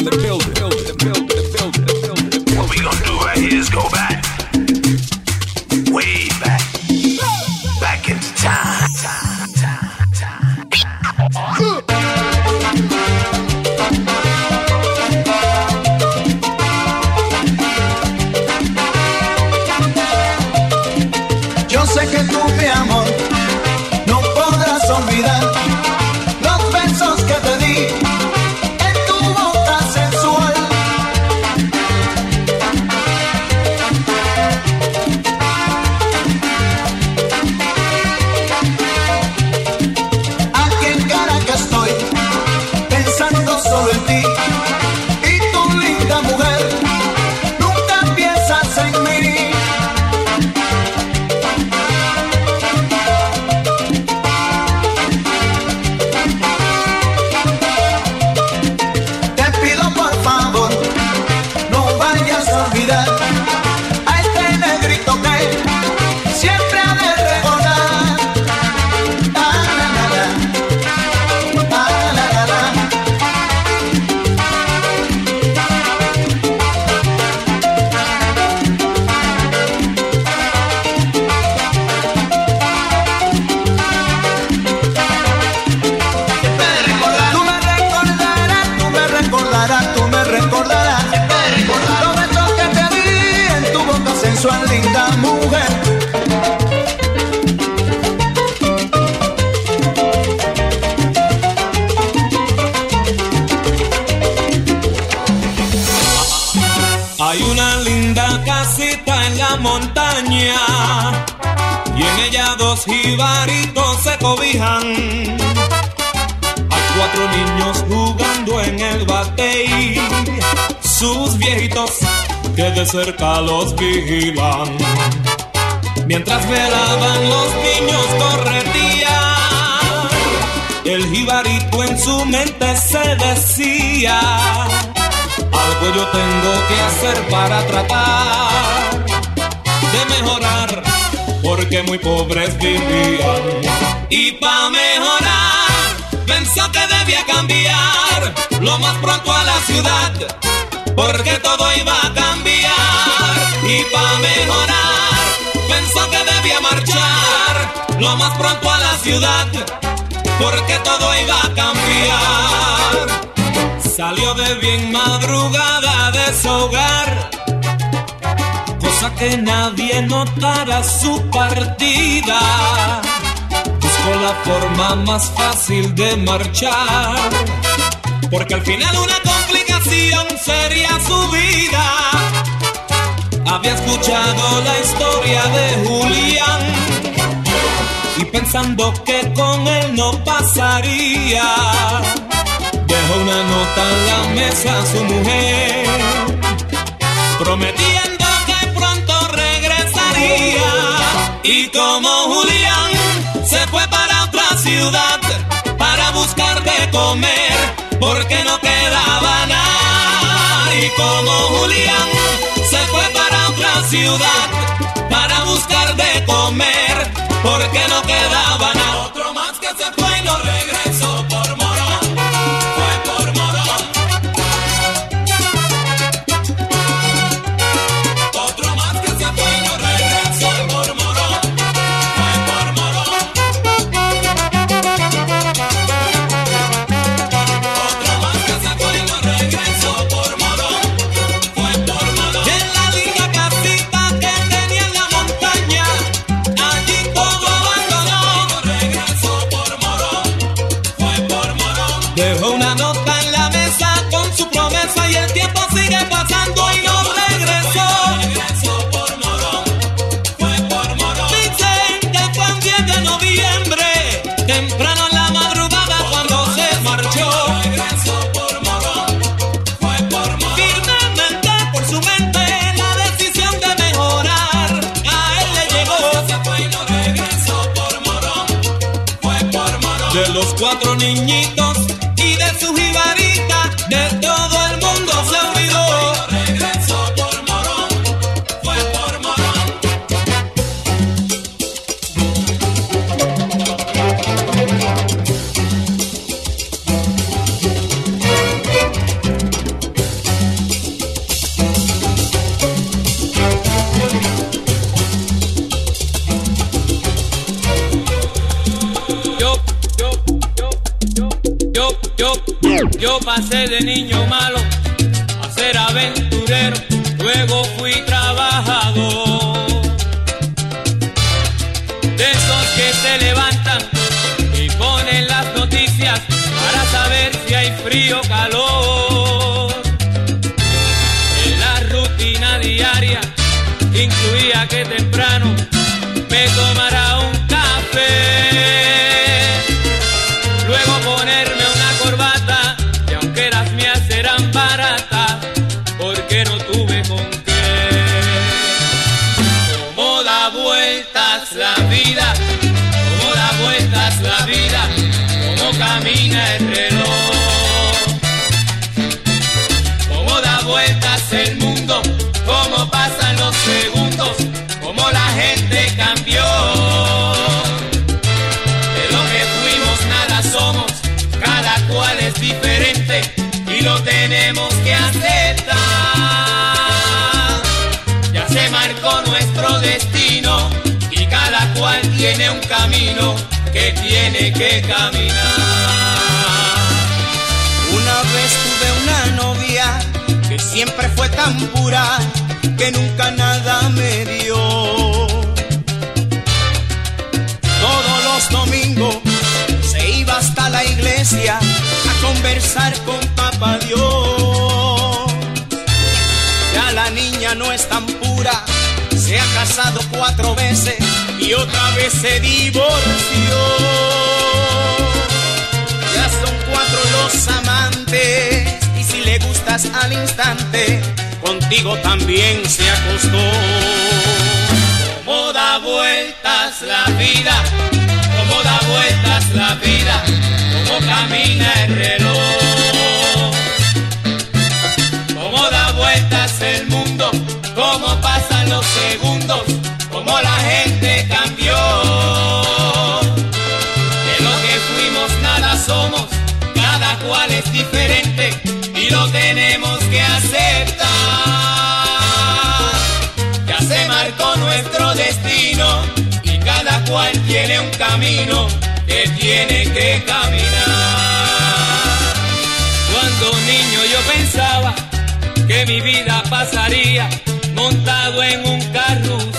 What we gonna do right here is go back, way back, back into time. Yo sé que tú, mi amor, no podrás olvidar los besos que te di en tu boca sensual. Aquí en Caracas estoy pensando solo en ti y tu linda mujer nunca piensas en mí. A este negrito que siempre ha de recordar. Ah, la, la, la. Ah, la, la, la. Tú me recordarás, tú me recordarás, tú me recordarás. Sensual, linda mujer. Hay una linda casita en la montaña y en ella dos jibaritos se cobijan. Hay 4 niños jugando en el batey, sus viejitos que de cerca los vigilan. Mientras velaban los niños corretían, el jibarito en su mente se decía: algo yo tengo que hacer para tratar de mejorar, porque muy pobres vivían. Y pa' mejorar pensó que debía cambiar lo más pronto a la ciudad, porque todo iba a cambiar. Y para mejorar pensó que debía marchar lo más pronto a la ciudad, porque todo iba a cambiar. Salió de bien madrugada de su hogar, cosa que nadie notara su partida. Buscó la forma más fácil de marchar, porque al final una complicación sería su vida. Había escuchado la historia de Julián y pensando que con él no pasaría, dejó una nota en la mesa a su mujer, prometiendo que pronto regresaría. Y como Julián se fue para otra ciudad para buscar de comer, porque no quedaba nada. Y como Julián se fue para otra ciudad para buscar de comer, porque no quedaba nada. Otro más que se fue y no regresó por morón, fue por morón. Otro más que se fue y no regresó por morón, fue por morón. Otro más que se fue y no regresó por morón, fue por morón. En la linda casita que tenía en la montaña, allí todo abandonó. No regresó por morón, fue por morón. Dejó una nota en la mesa con su promesa y el tiempo sigue pasando y no regresó. Regresó por morón, fue por morón. Dicen que fue un 10 de noviembre, temprano en la madrugada cuando se marchó. Regresó por morón, fue por morón. Firmemente por su mente la decisión de mejorar a él le llegó. Se fue y no regresó por morón, fue por morón. De los 4 niñitos y de su jibarita, de todo el mundo se olvidó. Regresó por morón, fue por morón. Yo pasé de niño malo a ser aventurero, luego fui trabajador. De esos que se levantan y ponen las noticias para saber si hay frío o calor. En la rutina diaria incluía que temprano me tomara un café, luego ponerme una corbata, y aunque las mías eran baratas, porque no tuve con qué. Cómo da vueltas la vida, cómo da vueltas la vida, cómo camina el reloj, cómo da vueltas el mundo, cómo pasan los segundos, cómo la gente cambió. De lo que fuimos nada somos, cada cual es diferente y lo tenemos que aceptar. Ya se marcó nuestro destino y cada cual tiene un camino que tiene que caminar. Una vez tuve una novia que siempre fue tan pura que nunca nada me dio. Todos los domingos se iba hasta la iglesia a conversar con Papá Dios. Ya la niña no es tan pura, se ha casado 4 veces y otra vez se divorció. Ya son 4 los amantes y si le gustas al instante, contigo también se acostó. Cómo da vueltas la vida, cómo da vueltas la vida, cómo camina el reloj, cómo da vueltas el mundo, cómo pasan los segundos, cómo la gente cambió. De lo que fuimos nada somos, cada cual es diferente y lo tenemos que aceptar. Ya se marcó nuestro destino y cada cual tiene un camino que tiene que caminar. Cuando niño yo pensaba que mi vida pasaría montado en un carrusel,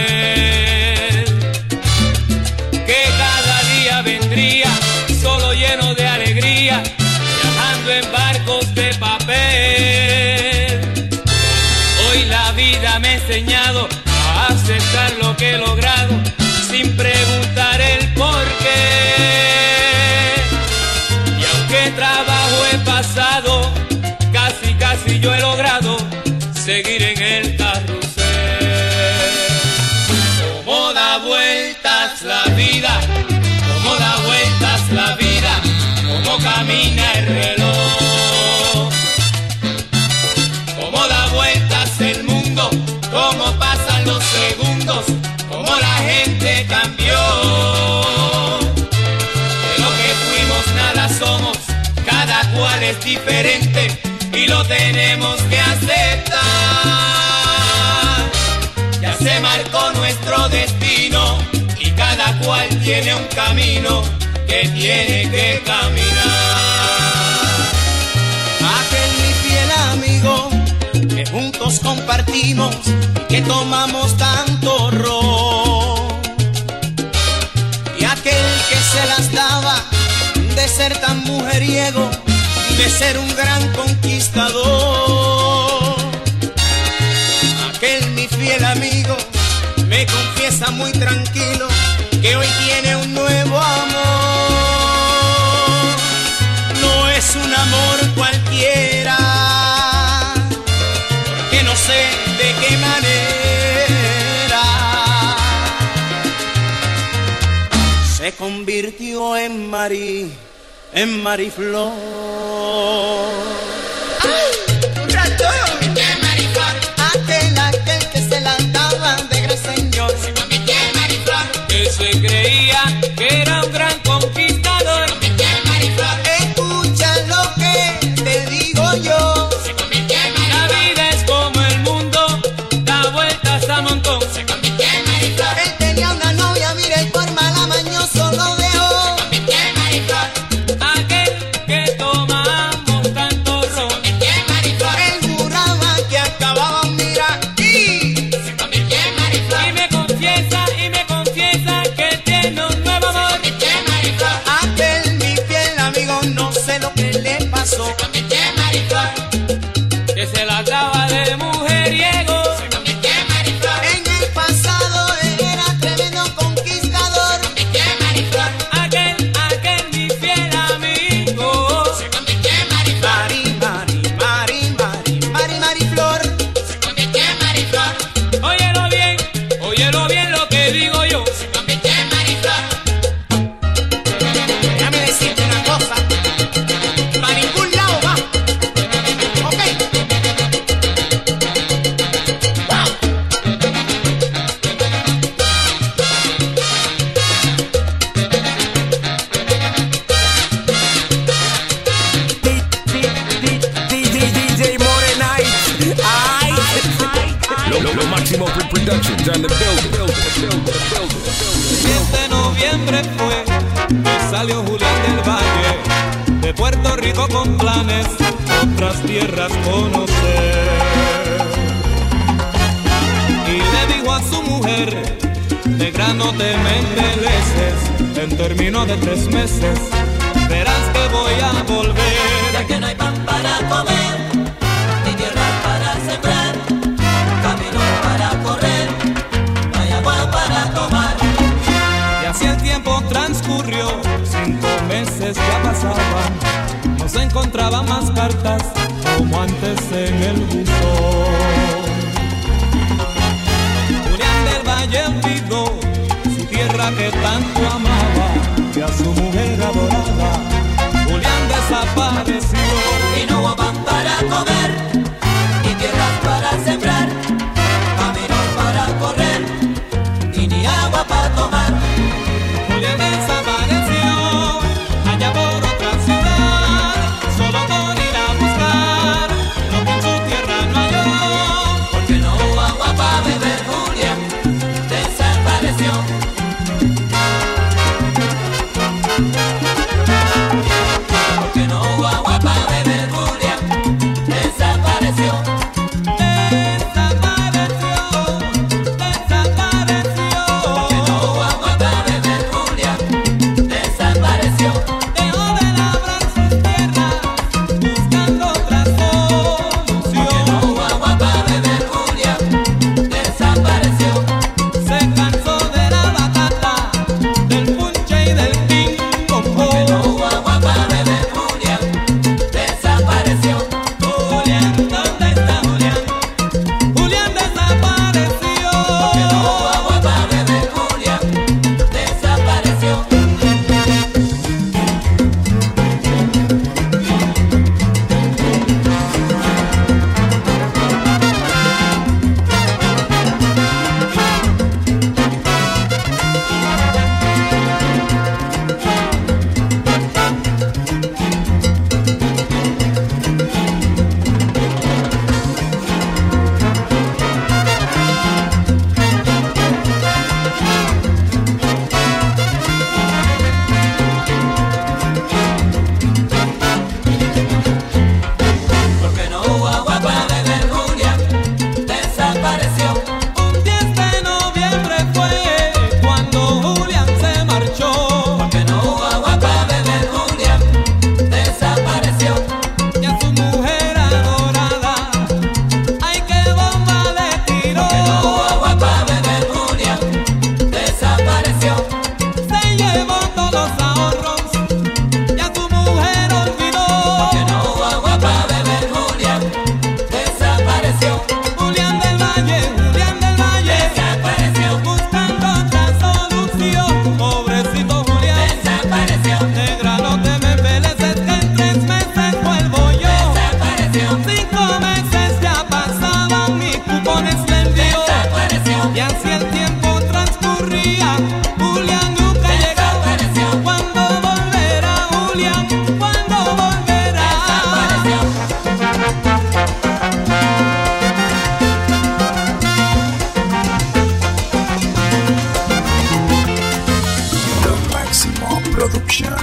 que cada día vendría solo lleno de alegría, viajando en barcos de papel. Hoy la vida me ha enseñado a aceptar lo que he logrado sin preguntar el por qué. Y aunque trabajo he pasado, casi yo he logrado seguir en el carrusel. Cómo da vueltas la vida, cómo da vueltas la vida, cómo camina el reloj, cómo da vueltas el mundo, cómo pasan los segundos, cómo la gente cambió. De lo que fuimos nada somos, cada cual es diferente y lo tenemos que aceptar. Ya se marcó nuestro destino y cada cual tiene un camino que tiene que caminar. Aquel mi fiel amigo que juntos compartimos y que tomamos tanto ron, y aquel que se las daba de ser tan mujeriego, de ser un gran conquistador. Aquel mi fiel amigo me confiesa muy tranquilo que hoy tiene un nuevo amor. No es un amor cualquiera, porque no sé de qué manera se convirtió en Mariflor. ¡Ay! ¡Un ratón! Aquel que se la daba de gran señor se convirtió en Mariflor. Él se creía que era un gran conquistador. Se convirtió en Mariflor. Escucha lo que te digo yo. Se convirtió en Mariflor. La vida es como el mundo, da vueltas a montón. Se convirtió en Mariflor. Él tenía una novia, mira, y por mala mañoso lo dejó. Se convirtió en Mariflor. Aquel que tomamos Productions on the building. 10 de noviembre fue que salió Julián del Valle de Puerto Rico con planes otras tierras conocer. Y le dijo a su mujer: negra, no te me embeleces, en términos de 3 meses verás que voy a volver. Ya que no hay pan para comer, ni tierras para sembrar, caminos para correr, no hay agua para tomar. Y así el tiempo transcurrió, 5 meses ya pasaban, no se encontraban más cartas como antes en el buzón. Julián del Valle olvidó su tierra que tanto amaba, y a su mujer adorada Julián desapareció. Y no hubo pan para comer, ni tierras para sembrar, caminos para correr, y ni agua para tomar. Julián desapareció allá por otra ciudad, solo por ir a buscar lo que en su tierra no halló. Porque no hubo agua para beber, Julián desapareció. Porque no hubo agua para beber, Julián desapareció. Porque no hubo agua para beber, Julián desapareció. Dejó de labrar sus tierras buscando otra solución. Porque no hubo agua para beber, Julián desapareció. Se cansó de la batata, del punche y del ping pong. Porque no hubo agua para beber, Julián desapareció. Julián, ¿dónde está Julián? Julián desapareció. Porque no hubo agua para beber, Julián desapareció. Porque no hubo agua para beber, Julián desapareció. Un 10 de noviembre fue cuando Julián se marchó. Porque no hubo agua para beber, Julián desapareció. Y a su mujer adorada, ay, qué bomba le tiró. Porque no hubo agua para beber, Julián desapareció. Se llevó todos los ahorros y a su mujer olvidó. Porque no hubo agua para beber, Julián desapareció. Julián del Valle Desapareció. buscando otra solución. Pobrecito Julián, Desapareció. negra, no te me embeleces, que en 3 meses vuelvo yo. Desapareció. 5 meses ya pasaban, mis cupones le envió. Desapareció. Y así el tiempo transcurría, Julián nunca llegaba. Desapareció. ¿Cuándo volverá Julián? ¿Cuándo volverá? Desapareció. The Máximo Production.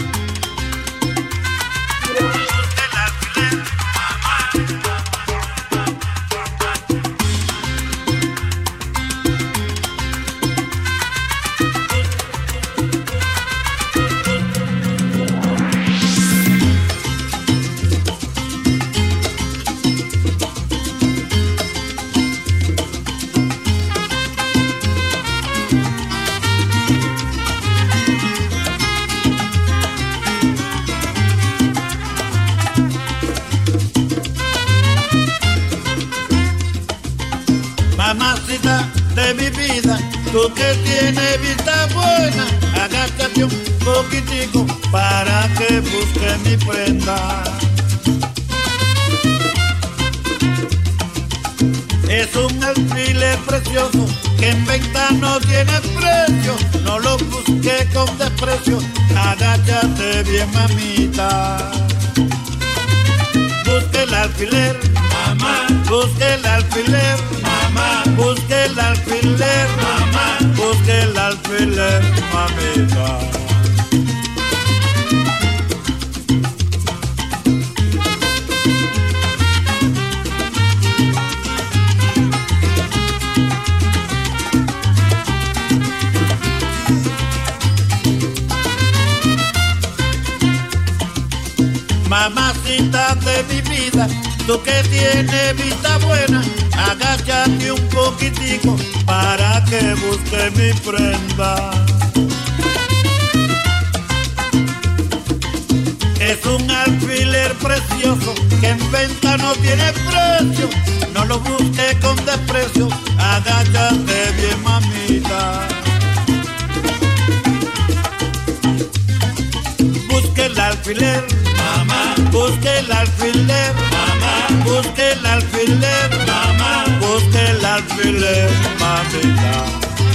Mamacita de mi vida, tú que tienes vista buena, agáchate un poquitico para que busque mi prenda. Es un alfiler precioso que en venta no tiene precio, no lo busque con desprecio, agáchate bien, mamita. Busque el alfiler, mamá. Busque el alfiler, mamá. Busque el alfiler. alfiler, mamá. busque el alfiler, mamita. Mamacita de mi vida, tú que tienes vista buena, agáchate un poquitico para que busque mi prenda. Es un alfiler precioso que en venta no tiene precio, no lo busque con desprecio, agáchate bien, mamita. Busque el alfiler, Mamá, busque el alfiler, mamá, busque el alfiler, mamá, busque el alfiler, mamita.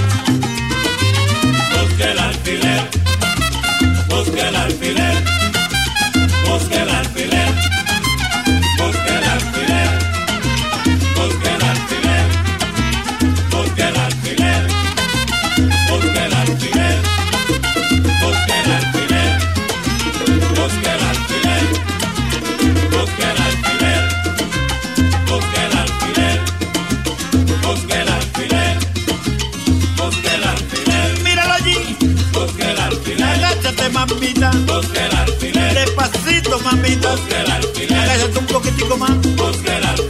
busque el alfiler, busque el alfiler, busque el alfiler, busque el alfiler, busque el alfiler, busque el alfiler, busque el alfiler, busque el alfiler, busque el alfiler, busque el alfiler, busque el alfiler, busque el alfiler, busque el alfiler, Míralo allí, busque el alfiler, agáchate, mamita, busque el alfiler, despacito, mamita, busque el alfiler, agáchate un poquitico más. busque el alfiler.